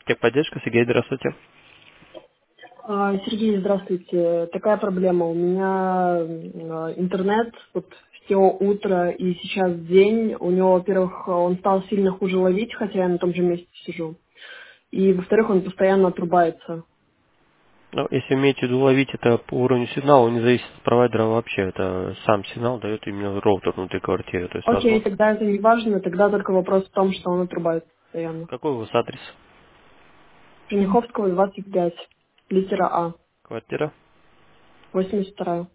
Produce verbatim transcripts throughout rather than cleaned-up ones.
Техподдержка, Сергей, здравствуйте. А, Сергей, здравствуйте. Такая проблема. У меня э, интернет вот все утро и сейчас день. У него, во-первых, он стал сильно хуже ловить, хотя я на том же месте сижу. И, во-вторых, он постоянно отрубается. Ну, если имеете в виду ловить это по уровню сигнала, он не зависит от провайдера вообще. Это сам сигнал дает именно роутер внутри квартиры. То есть, Окей, возможно, тогда это не важно. Тогда только вопрос в том, что он отрубается постоянно. какой у вас адрес Жениховского, двадцать пять. Литера А. квартира? восемьдесят вторая.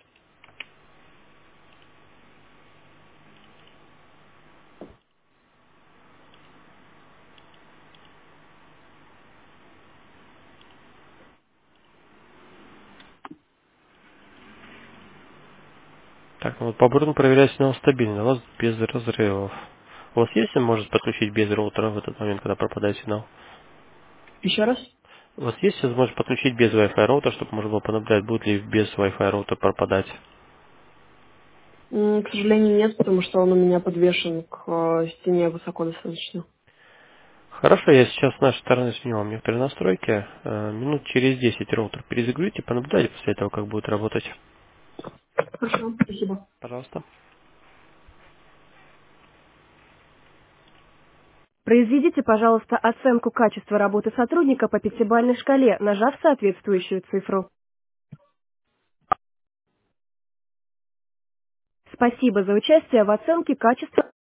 Так, ну вот по Брун проверяю сигнал стабильно, у вас без разрывов. У вас есть возможность подключить без роутера в этот момент, когда пропадает сигнал? Еще раз? У вас есть возможность подключить без Wi-Fi роутера, чтобы можно было понаблюдать, будет ли без Wi-Fi роутера пропадать? М, К сожалению, нет, потому что он у меня подвешен к э, стене высоко достаточно. Хорошо, я сейчас с нашей стороны сменю вам некоторые настройки. Э, Минут через десять роутер перезагрузите, понаблюдайте после этого, как будет работать. Хорошо, спасибо. Пожалуйста. Произведите, пожалуйста, оценку качества работы сотрудника по пятибалльной шкале, нажав соответствующую цифру. Спасибо за участие в оценке качества